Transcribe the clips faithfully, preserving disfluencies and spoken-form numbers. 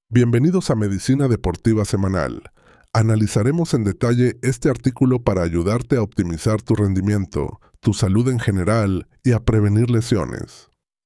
Bienvenidos a Medicina Deportiva Semanal. Analizaremos en detalle este artículo para ayudarte a optimizar tu rendimiento, tu salud en general y a prevenir lesiones.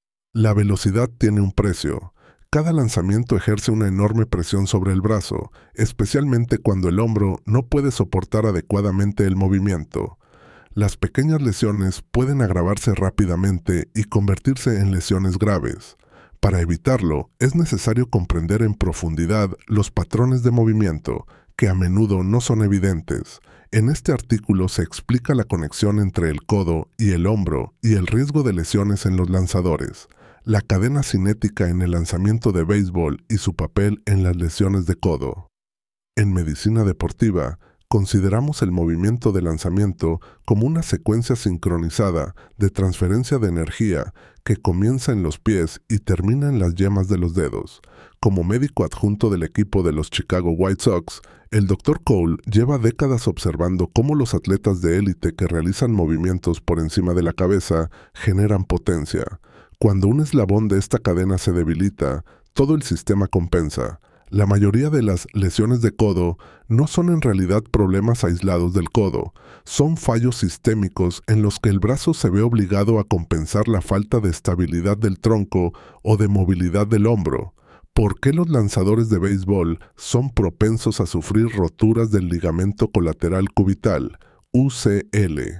La velocidad tiene un precio. Cada lanzamiento ejerce una enorme presión sobre el brazo, especialmente cuando el hombro no puede soportar adecuadamente el movimiento. Las pequeñas lesiones pueden agravarse rápidamente y convertirse en lesiones graves. Para evitarlo, es necesario comprender en profundidad los patrones de movimiento, que a menudo no son evidentes. En este artículo se explica la conexión entre el codo y el hombro y el riesgo de lesiones en los lanzadores, la cadena cinética en el lanzamiento de béisbol y su papel en las lesiones de codo. En medicina deportiva, consideramos el movimiento de lanzamiento como una secuencia sincronizada de transferencia de energía que comienza en los pies y termina en las yemas de los dedos. Como médico adjunto del equipo de los Chicago White Sox, el doctor Cole lleva décadas observando cómo los atletas de élite que realizan movimientos por encima de la cabeza generan potencia. Cuando un eslabón de esta cadena se debilita, todo el sistema compensa. La mayoría de las lesiones de codo no son en realidad problemas aislados del codo, son fallos sistémicos en los que el brazo se ve obligado a compensar la falta de estabilidad del tronco o de movilidad del hombro. ¿Por qué los lanzadores de béisbol son propensos a sufrir roturas del ligamento colateral cubital, U C L?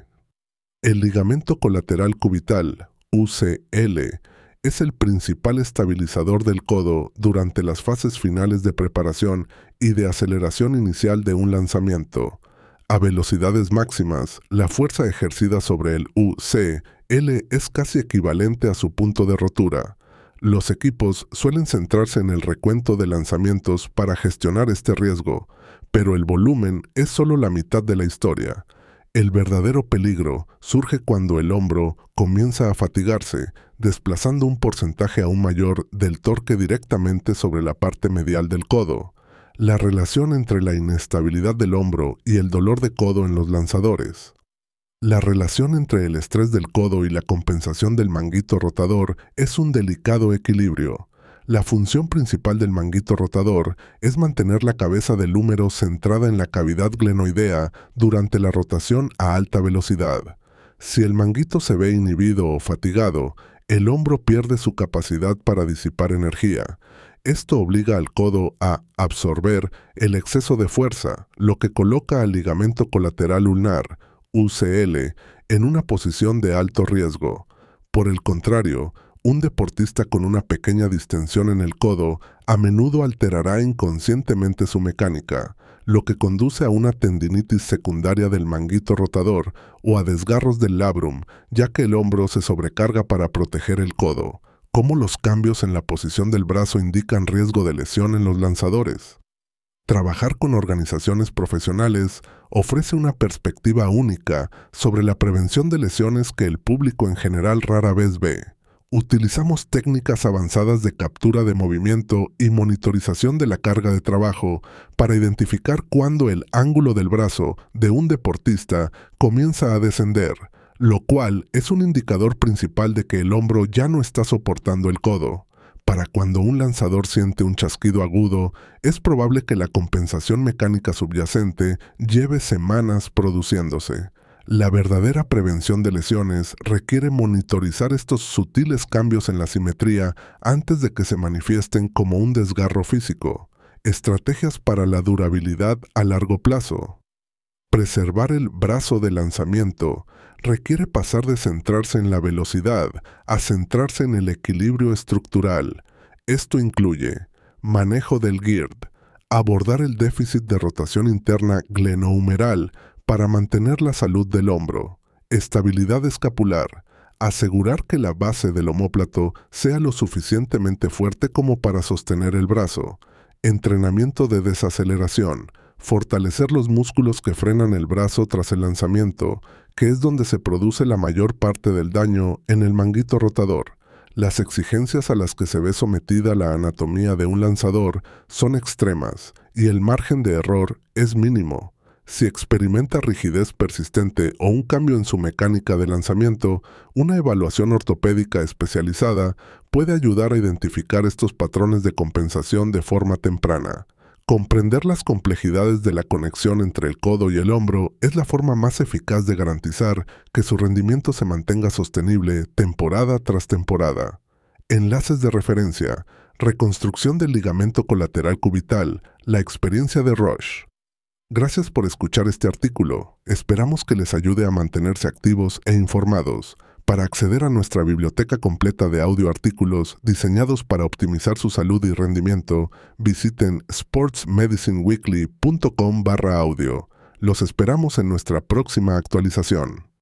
El ligamento colateral cubital, U C L, es el principal estabilizador del codo durante las fases finales de preparación y de aceleración inicial de un lanzamiento. A velocidades máximas, la fuerza ejercida sobre el U C L es casi equivalente a su punto de rotura. Los equipos suelen centrarse en el recuento de lanzamientos para gestionar este riesgo, pero el volumen es solo la mitad de la historia. El verdadero peligro surge cuando el hombro comienza a fatigarse, desplazando un porcentaje aún mayor del torque directamente sobre la parte medial del codo. La relación entre la inestabilidad del hombro y el dolor de codo en los lanzadores. La relación entre el estrés del codo y la compensación del manguito rotador es un delicado equilibrio. La función principal del manguito rotador es mantener la cabeza del húmero centrada en la cavidad glenoidea durante la rotación a alta velocidad. Si el manguito se ve inhibido o fatigado, el hombro pierde su capacidad para disipar energía. Esto obliga al codo a absorber el exceso de fuerza, lo que coloca al ligamento colateral ulnar, U C L, en una posición de alto riesgo. Por el contrario, un deportista con una pequeña distensión en el codo a menudo alterará inconscientemente su mecánica, lo que conduce a una tendinitis secundaria del manguito rotador o a desgarros del labrum, ya que el hombro se sobrecarga para proteger el codo. ¿Cómo los cambios en la posición del brazo indican riesgo de lesión en los lanzadores? Trabajar con organizaciones profesionales ofrece una perspectiva única sobre la prevención de lesiones que el público en general rara vez ve. Utilizamos técnicas avanzadas de captura de movimiento y monitorización de la carga de trabajo para identificar cuándo el ángulo del brazo de un deportista comienza a descender, lo cual es un indicador principal de que el hombro ya no está soportando el codo. Para cuando un lanzador siente un chasquido agudo, es probable que la compensación mecánica subyacente lleve semanas produciéndose. La verdadera prevención de lesiones requiere monitorizar estos sutiles cambios en la simetría antes de que se manifiesten como un desgarro físico. Estrategias para la durabilidad a largo plazo. Preservar el brazo de lanzamiento requiere pasar de centrarse en la velocidad a centrarse en el equilibrio estructural. Esto incluye manejo del G I R D, abordar el déficit de rotación interna glenohumeral para mantener la salud del hombro, estabilidad escapular, asegurar que la base del omóplato sea lo suficientemente fuerte como para sostener el brazo, entrenamiento de desaceleración, fortalecer los músculos que frenan el brazo tras el lanzamiento, que es donde se produce la mayor parte del daño en el manguito rotador. Las exigencias a las que se ve sometida la anatomía de un lanzador son extremas y el margen de error es mínimo. Si experimenta rigidez persistente o un cambio en su mecánica de lanzamiento, una evaluación ortopédica especializada puede ayudar a identificar estos patrones de compensación de forma temprana. Comprender las complejidades de la conexión entre el codo y el hombro es la forma más eficaz de garantizar que su rendimiento se mantenga sostenible temporada tras temporada. Enlaces de referencia: reconstrucción del ligamento colateral cubital, la experiencia de Rush. Gracias por escuchar este artículo. Esperamos que les ayude a mantenerse activos e informados. Para acceder a nuestra biblioteca completa de audio artículos diseñados para optimizar su salud y rendimiento, visiten sports medicine weekly punto com barra audio. Los esperamos en nuestra próxima actualización.